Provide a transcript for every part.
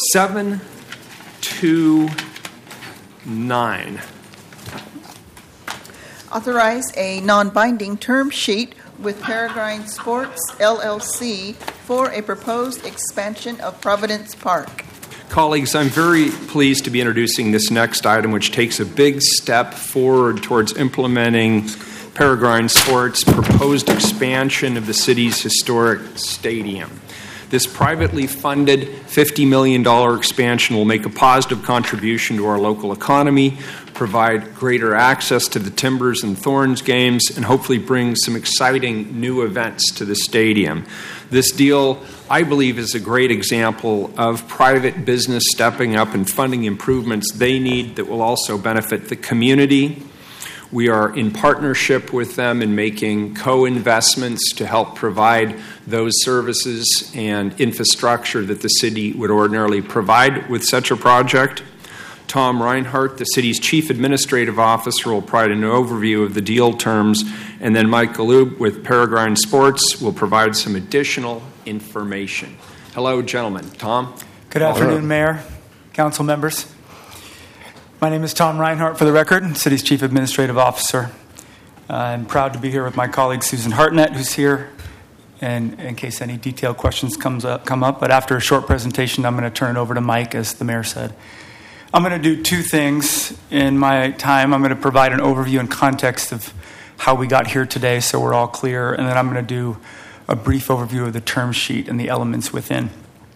729. Authorize a non-binding term sheet with Peregrine Sports, LLC, for a proposed expansion of Providence Park. Colleagues, I'm very pleased to be introducing this next item, which takes a big step forward towards implementing Peregrine Sports' proposed expansion of the city's historic stadium. This privately funded $50 million expansion will make a positive contribution to our local economy, provide greater access to the Timbers and Thorns games, and hopefully bring some exciting new events to the stadium. This deal, I believe, is a great example of private business stepping up and funding improvements they need that will also benefit the community. We are in partnership with them in making co-investments to help provide those services and infrastructure that the city would ordinarily provide with such a project. Tom Reinhardt, the city's chief administrative officer, will provide an overview of the deal terms, and then Mike Galoob with Peregrine Sports will provide some additional information. Hello, gentlemen. Tom? Good afternoon, Mayor, council members. My name is Tom Reinhardt, for the record, city's chief administrative officer. I'm proud to be here with my colleague Susan Hartnett, who's here, and in case any detailed questions come up. But after a short presentation, I'm going to turn it over to Mike, as the mayor said. I'm going to do two things in my time. I'm going to provide an overview and context of how we got here today so we're all clear, and then I'm going to do a brief overview of the term sheet and the elements within.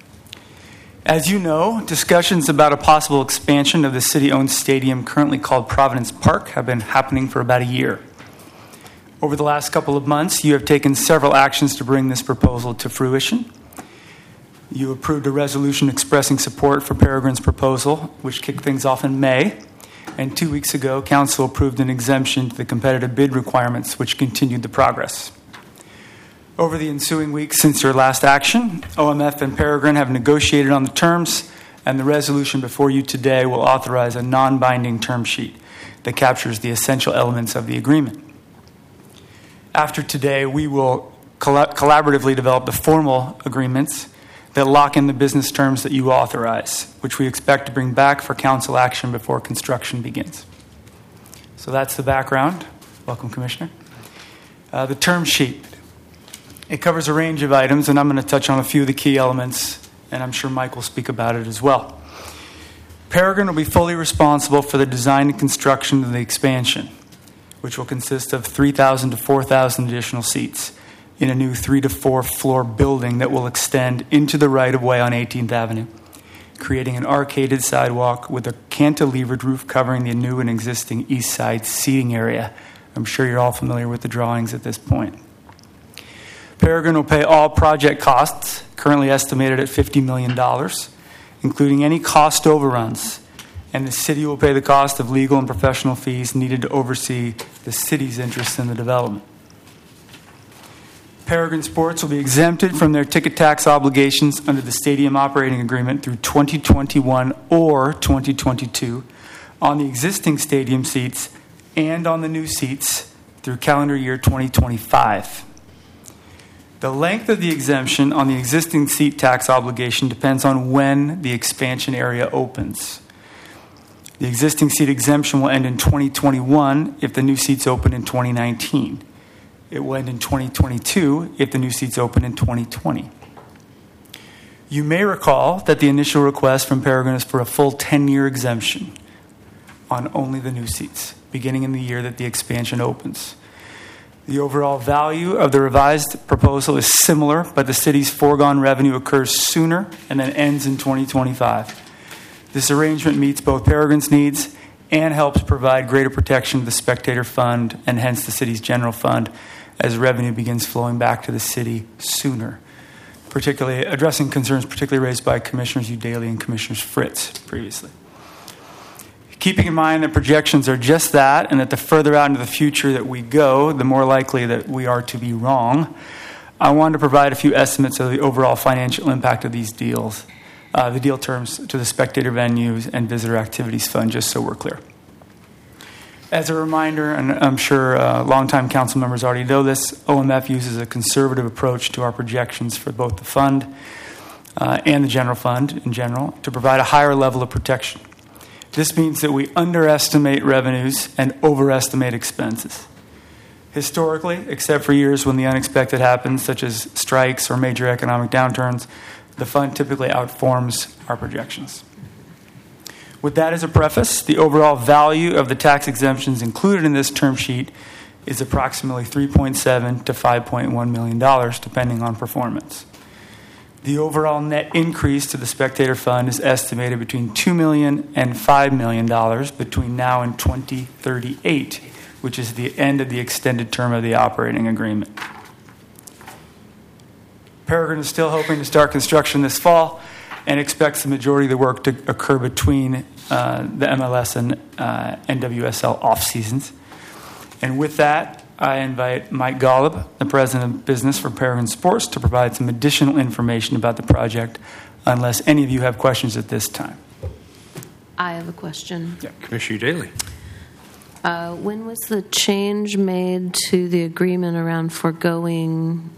As you know, discussions about a possible expansion of the city-owned stadium, currently called Providence Park, have been happening for about a year. Over the last couple of months, you have taken several actions to bring this proposal to fruition. You approved a resolution expressing support for Peregrine's proposal, which kicked things off in May. And 2 weeks ago, Council approved an exemption to the competitive bid requirements, which continued the progress. Over the ensuing weeks since your last action, OMF and Peregrine have negotiated on the terms, and the resolution before you today will authorize a non-binding term sheet that captures the essential elements of the agreement. After today, we will collaboratively develop the formal agreements that lock in the business terms that you authorize, which we expect to bring back for council action before construction begins. So that's the background. Welcome, Commissioner. The term sheet. It covers a range of items, and I'm going to touch on a few of the key elements, and I'm sure Mike will speak about it as well. Peregrine will be fully responsible for the design and construction of the expansion, which will consist of 3,000 to 4,000 additional seats in a new 3 to 4 floor building that will extend into the right-of-way on 18th Avenue, creating an arcaded sidewalk with a cantilevered roof covering the new and existing east side seating area. I'm sure you're all familiar with the drawings at this point. Peregrine will pay all project costs, currently estimated at $50 million, including any cost overruns, and the city will pay the cost of legal and professional fees needed to oversee the city's interest in the development. Peregrine Sports will be exempted from their ticket tax obligations under the stadium operating agreement through 2021 or 2022 on the existing stadium seats and on the new seats through calendar year 2025. The length of the exemption on the existing seat tax obligation depends on when the expansion area opens. The existing seat exemption will end in 2021 if the new seats open in 2019. It will end in 2022 if the new seats open in 2020. You may recall that the initial request from Peregrine is for a full 10-year exemption on only the new seats, beginning in the year that the expansion opens. The overall value of the revised proposal is similar, but the city's foregone revenue occurs sooner and then ends in 2025. This arrangement meets both Peregrine's needs and helps provide greater protection to the spectator fund and hence the city's general fund as revenue begins flowing back to the city sooner, particularly addressing concerns particularly raised by Commissioners Udaly and Commissioners Fritz previously. Keeping in mind that projections are just that, and that the further out into the future that we go, the more likely that we are to be wrong, I wanted to provide a few estimates of the overall financial impact of these deals, the deal terms to the spectator venues and visitor activities fund, just so we're clear. As a reminder, and I'm sure longtime council members already know this, OMF uses a conservative approach to our projections for both the fund and the general fund in general to provide a higher level of protection. This means that we underestimate revenues and overestimate expenses. Historically, except for years when the unexpected happens, such as strikes or major economic downturns, the fund typically outperforms our projections. With that as a preface, the overall value of the tax exemptions included in this term sheet is approximately $3.7 to $5.1 million, depending on performance. The overall net increase to the spectator fund is estimated between $2 million and $5 million between now and 2038, which is the end of the extended term of the operating agreement. Peregrine is still hoping to start construction this fall and expects the majority of the work to occur between the MLS and NWSL off seasons. And with that, I invite Mike Golub, the president of business for Peregrine Sports, to provide some additional information about the project, unless any of you have questions at this time. I have a question. Yeah. Commissioner Daly. When was the change made to the agreement around foregoing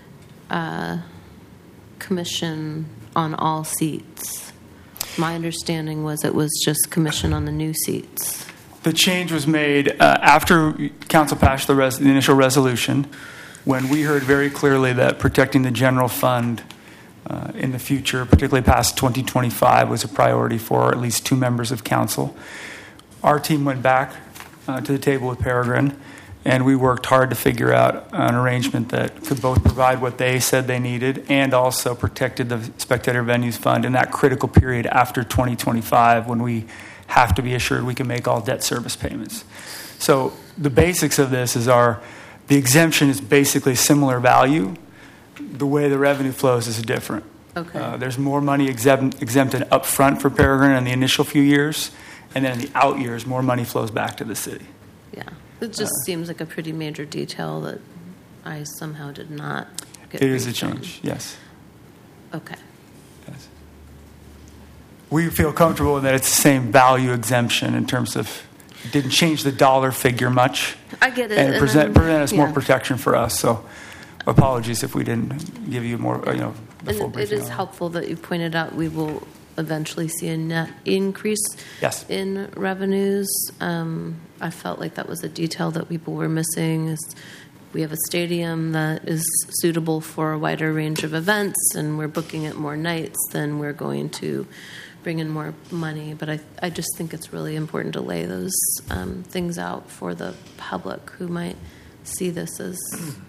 commission on all seats? My understanding was it was just commission on the new seats. The change was made after Council passed the initial resolution, when we heard very clearly that protecting the general fund in the future, particularly past 2025, was a priority for at least two members of Council. Our team went back to the table with Peregrine, and we worked hard to figure out an arrangement that could both provide what they said they needed and also protected the Spectator Venues Fund in that critical period after 2025, when we have to be assured we can make all debt service payments. So the basics of this is the exemption is basically similar value. The way the revenue flows is different. Okay. There's more money exempted up front for Peregrine in the initial few years, and then in the out years, more money flows back to the city. Yeah. It just seems like a pretty major detail that I somehow did not get. It is a change, yes. Okay. Yes. We feel comfortable that it's the same value exemption in terms of it didn't change the dollar figure much. I get it. And it present us more yeah. protection for us. So apologies if we didn't give you more, the full And briefing. it is helpful that you pointed out we will eventually see a net increase Yes. in revenues. I felt like that was a detail that people were missing. Is we have a stadium that is suitable for a wider range of events, and we're booking it more nights, then we're going to bring in more money. But I just think it's really important to lay those things out for the public who might see this as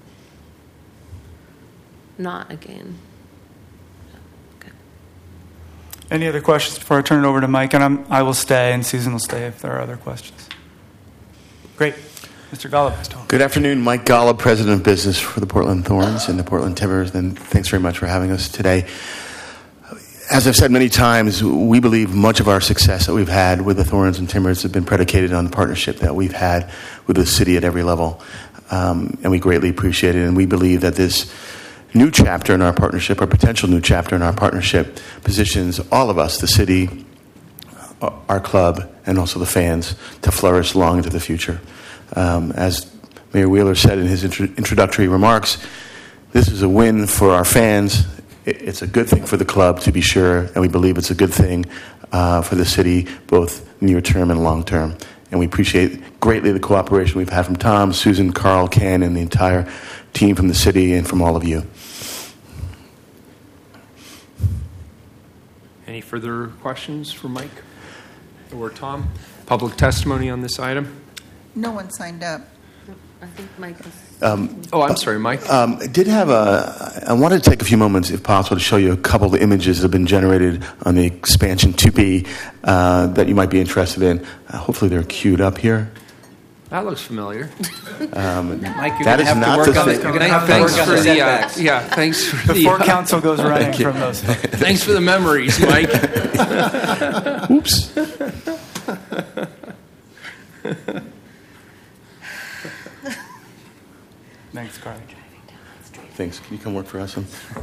not a gain. Okay. Any other questions before I turn it over to Mike? And I will stay, and Susan will stay if there are other questions. Great. Mr. Golub. Good afternoon. Mike Golub, President of Business for the Portland Thorns and the Portland Timbers, and thanks very much for having us today. As I've said many times, we believe much of our success that we've had with the Thorns and Timbers have been predicated on the partnership that we've had with the city at every level, and we greatly appreciate it. And we believe that this new chapter in our partnership, or potential new chapter in our partnership, positions all of us, the city, our club, and also the fans, to flourish long into the future. As Mayor Wheeler said in his introductory remarks, this is a win for our fans. It's a good thing for the club, to be sure, and we believe it's a good thing for the city, both near term and long term. And we appreciate greatly the cooperation we've had from Tom, Susan, Carl, Ken, and the entire team from the city and from all of you. Any further questions for Mike or Tom? Public testimony on this item? No one signed up. I think Mike is... I'm sorry, Mike. I wanted to take a few moments, if possible, to show you a couple of images that have been generated on the expansion 2B that you might be interested in. Hopefully they're queued up here. That looks familiar. Mike, you're That going to is have not to work the on it. thing. You're going to have to work on the setbacks. Thanks for Before council goes running from those. Thanks for the memories, Mike. Oops. Thanks, Carl. Thanks. Can you come work for us?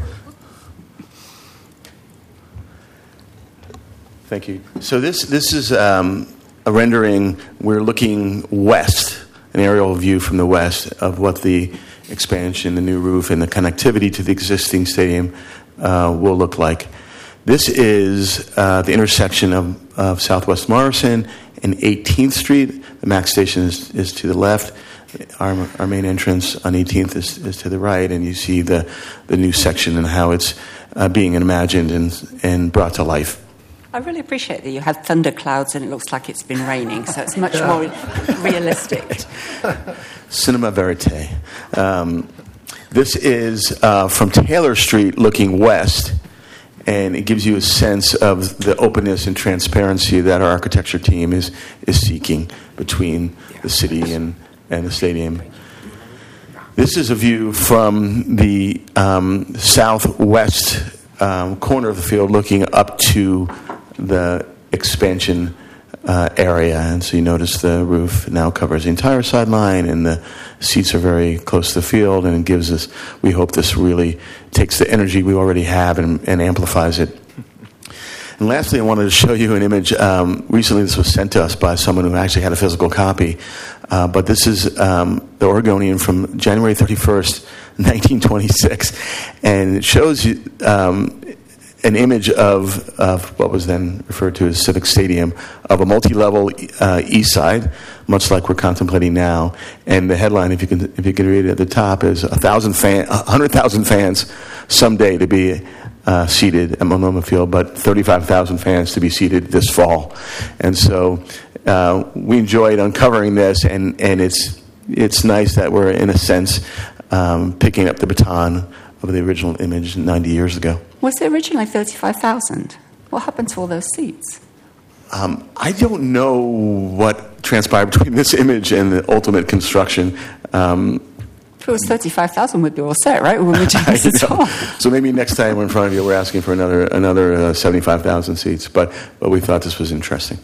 Thank you. So this is a rendering. We're looking west, an aerial view from the west of what the expansion, the new roof, and the connectivity to the existing stadium will look like. This is the intersection of Southwest Morrison and 18th Street. The MAX station is to the left. Our main entrance on 18th is to the right, and you see the new section and how it's being imagined and brought to life. I really appreciate that you had thunderclouds and it looks like it's been raining, so it's much more realistic. Cinema verite. This is from Taylor Street looking west, and it gives you a sense of the openness and transparency that our architecture team is seeking between the city and the stadium. This is a view from the southwest corner of the field looking up to the expansion area. And so you notice the roof now covers the entire sideline, and the seats are very close to the field, and it gives us, we hope this really takes the energy we already have and amplifies it. And lastly, I wanted to show you an image. Recently, this was sent to us by someone who actually had a physical copy. But this is the Oregonian from January 31st, 1926. And it shows you an image of what was then referred to as Civic Stadium, of a multi-level east side, much like we're contemplating now. And the headline, if you can read it at the top, is 100,000 fans someday to be seated at Multnomah Field, but 35,000 fans to be seated this fall. And so we enjoyed uncovering this, and it's nice that we're, in a sense, picking up the baton of the original image 90 years ago. Was it originally 35,000? What happened to all those seats? I don't know what transpired between this image and the ultimate construction. If it was 35,000, we'd be all set, right? We would just So maybe next time we're in front of you, we're asking for another 75,000 seats. But we thought this was interesting.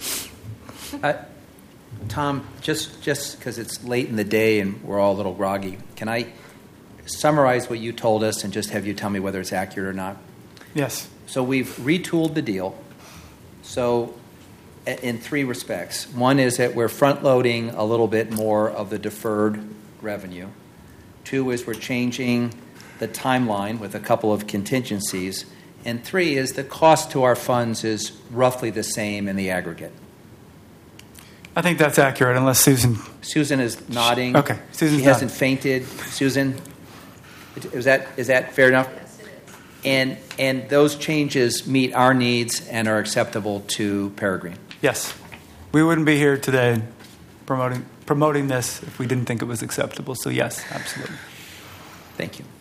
Tom, just because it's late in the day and we're all a little groggy, can I summarize what you told us and just have you tell me whether it's accurate or not? Yes. So we've retooled the deal. So in three respects. One is that we're front-loading a little bit more of the deferred revenue. Two is we're changing the timeline with a couple of contingencies. And three is the cost to our funds is roughly the same in the aggregate. I think that's accurate, unless Susan... Susan is nodding. Okay. Susan's She hasn't fainted. Susan, is that fair enough? Yes, it is. And those changes meet our needs and are acceptable to Peregrine. Yes. We wouldn't be here today promoting this if we didn't think it was acceptable. So yes, absolutely. Thank you.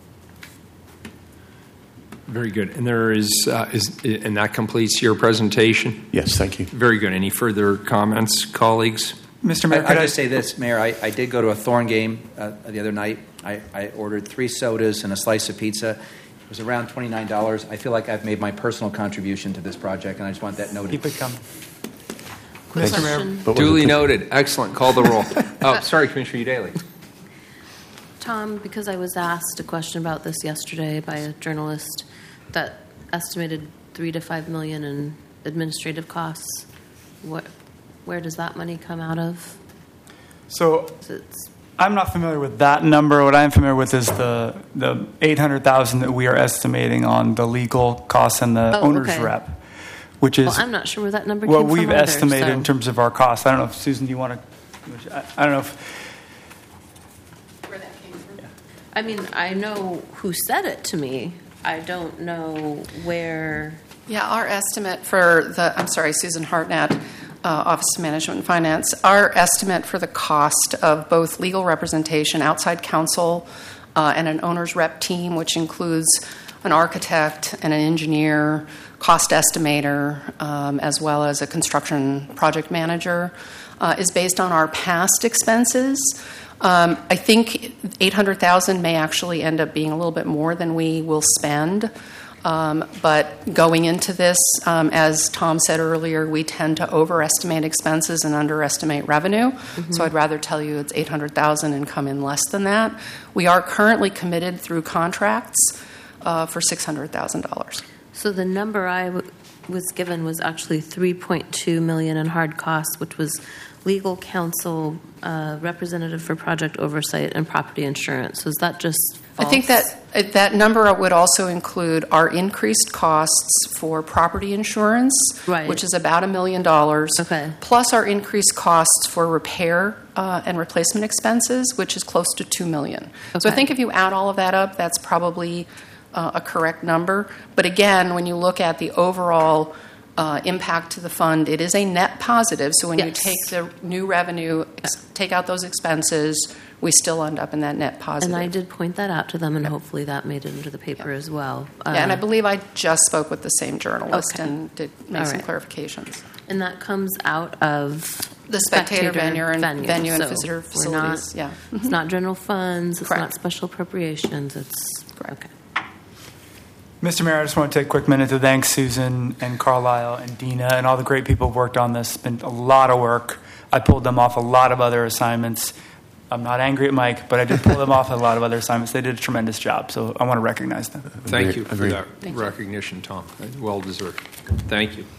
Very good. And and that completes your presentation? Yes, thank you. Very good. Any further comments, colleagues? Mr. Mayor, I'll just say this, Mayor. I did go to a Thorn game the other night. I ordered 3 sodas and a slice of pizza. It was around $29. I feel like I've made my personal contribution to this project, and I just want that noted. Keep it coming. Mr. Mayor. Duly noted. Excellent. Call the roll. Oh, sorry, Commissioner Udaly. Tom, because I was asked a question about this yesterday by a journalist that estimated $3 to $5 million in administrative costs. Where does that money come out of? So I'm not familiar with that number. What I'm familiar with is the $800,000 that we are estimating on the legal costs and the owner's rep, which is. Well, I'm not sure where that number came what from. What we've estimated so. in terms of our costs. I don't know if Susan, do you want to? I don't know if. Where that came from? Yeah. I mean, I know who said it to me. I don't know where. Yeah, our estimate for Susan Hartnett, Office of Management and Finance, our estimate for the cost of both legal representation, outside counsel, and an owner's rep team, which includes an architect and an engineer, cost estimator, as well as a construction project manager, is based on our past expenses. I think $800,000 may actually end up being a little bit more than we will spend. But going into this, as Tom said earlier, we tend to overestimate expenses and underestimate revenue. Mm-hmm. So I'd rather tell you it's $800,000 and come in less than that. We are currently committed through contracts for $600,000. So the number I was given was actually $3.2 million in hard costs, which was legal counsel representative for project oversight and property insurance. So is that just false? I think that number would also include our increased costs for property insurance, Right. which is about $1 million, Okay. plus our increased costs for repair and replacement expenses, which is close to $2 million. So I Okay. think if you add all of that up, that's probably a correct number. But again, when you look at the overall impact to the fund, it is a net positive. So when you Yes. take the new revenue, take out those expenses, we still end up in that net positive. And I did point that out to them, and hopefully that made it into the paper as well. Yeah, and I believe I just spoke with the same journalist Okay. and did make All some right. clarifications. And that comes out of The spectator venue and So visitor we're facilities. Not, Yeah. It's not general funds. It's Correct. not special appropriations. It's Correct. okay. Mr. Mayor, I just want to take a quick minute to thank Susan and Carlisle and Dina and all the great people who worked on this. It's been a lot of work. I pulled them off a lot of other assignments. I'm not angry at Mike, but I did pull them off a lot of other assignments. They did a tremendous job, so I want to recognize them. Thank you for Agreed. that recognition, Tom. Well deserved. Thank you.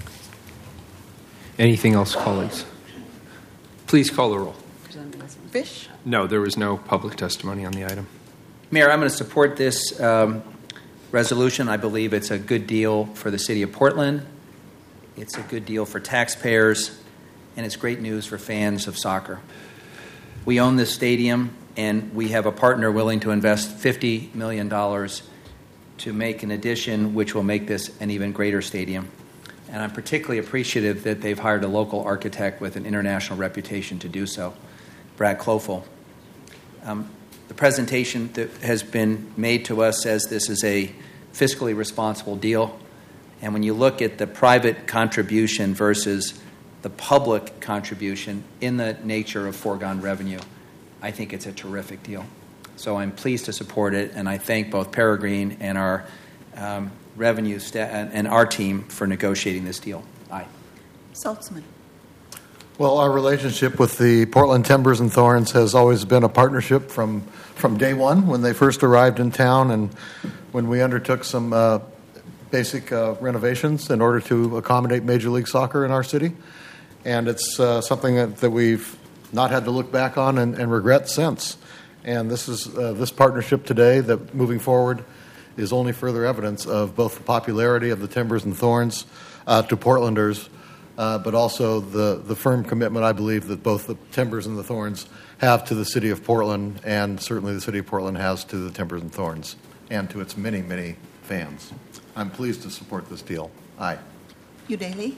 Anything else, colleagues? Please call the roll. Fish? No, there was no public testimony on the item. Mayor, I'm going to support this resolution. I believe it's a good deal for the city of Portland. It's a good deal for taxpayers, and it's great news for fans of soccer. We own this stadium, and we have a partner willing to invest $50 million to make an addition which will make this an even greater stadium. And I'm particularly appreciative that they've hired a local architect with an international reputation to do so, Brad Klofel. The presentation that has been made to us says this is a fiscally responsible deal. And when you look at the private contribution versus the public contribution in the nature of foregone revenue, I think it's a terrific deal. So I'm pleased to support it, and I thank both Peregrine and our revenue and our team for negotiating this deal. Aye. Saltzman? Well, our relationship with the Portland Timbers and Thorns has always been a partnership from day one when they first arrived in town and when we undertook some basic renovations in order to accommodate Major League Soccer in our city. And it's something that we've not had to look back on and regret since. And this is this partnership today that moving forward is only further evidence of both the popularity of the Timbers and Thorns to Portlanders, but also the firm commitment, I believe, that both the Timbers and the Thorns have to the city of Portland, and certainly the city of Portland has to the Timbers and Thorns and to its many, many fans. I'm pleased to support this deal. Aye. Udaley?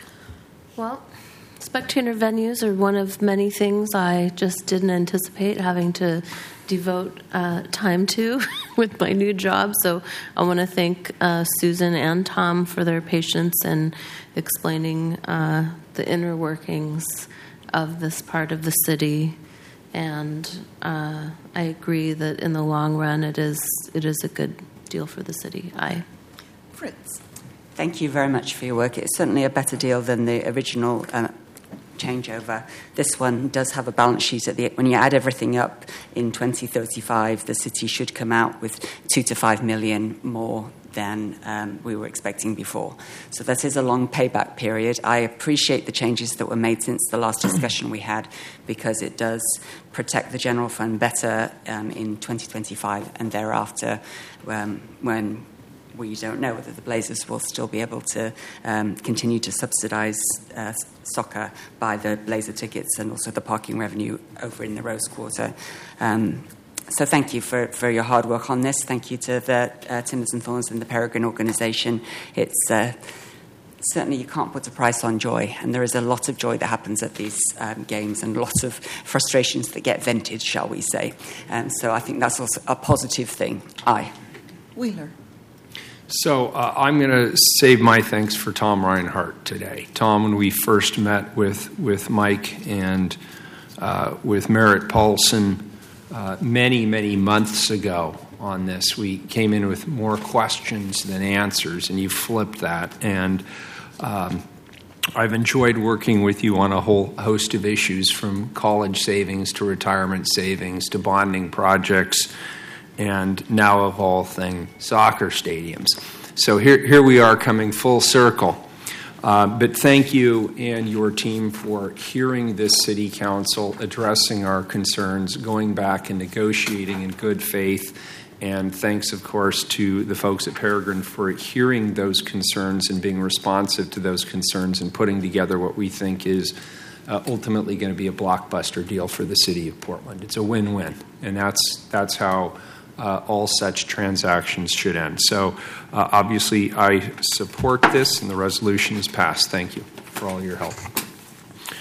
Well, spectator venues are one of many things I just didn't anticipate having to devote time to with my new job. So I want to thank Susan and Tom for their patience in explaining the inner workings of this part of the city. And I agree that in the long run, it is a good deal for the city. Aye. Fritz? Thank you very much for your work. It's certainly a better deal than the original changeover. This one does have a balance sheet when you add everything up in 2035, the city should come out with 2 to 5 million more than we were expecting before. So that is a long payback period. I appreciate the changes that were made since the last discussion we had, because it does protect the general fund better in 2025 and thereafter, when we don't know whether the Blazers will still be able to continue to subsidise soccer by the Blazer tickets and also the parking revenue over in the Rose Quarter. So thank you for your hard work on this. Thank you to the Timbers and Thorns and the Peregrine organisation. It's certainly you can't put a price on joy, and there is a lot of joy that happens at these games and lots of frustrations that get vented, shall we say. And so I think that's also a positive thing. Aye. Wheeler? So I'm going to save my thanks for Tom Reinhart today. Tom, when we first met with Mike and with Merritt Paulson many, many months ago on this, we came in with more questions than answers, and you flipped that. And I've enjoyed working with you on a whole host of issues, from college savings to retirement savings to bonding projects, and now of all things, soccer stadiums. So here we are coming full circle. But thank you and your team for hearing this city council, addressing our concerns, going back and negotiating in good faith. And thanks, of course, to the folks at Peregrine for hearing those concerns and being responsive to those concerns and putting together what we think is ultimately going to be a blockbuster deal for the city of Portland. It's a win-win, and that's how all such transactions should end. So obviously I support this, and the resolution is passed. Thank you for all your help.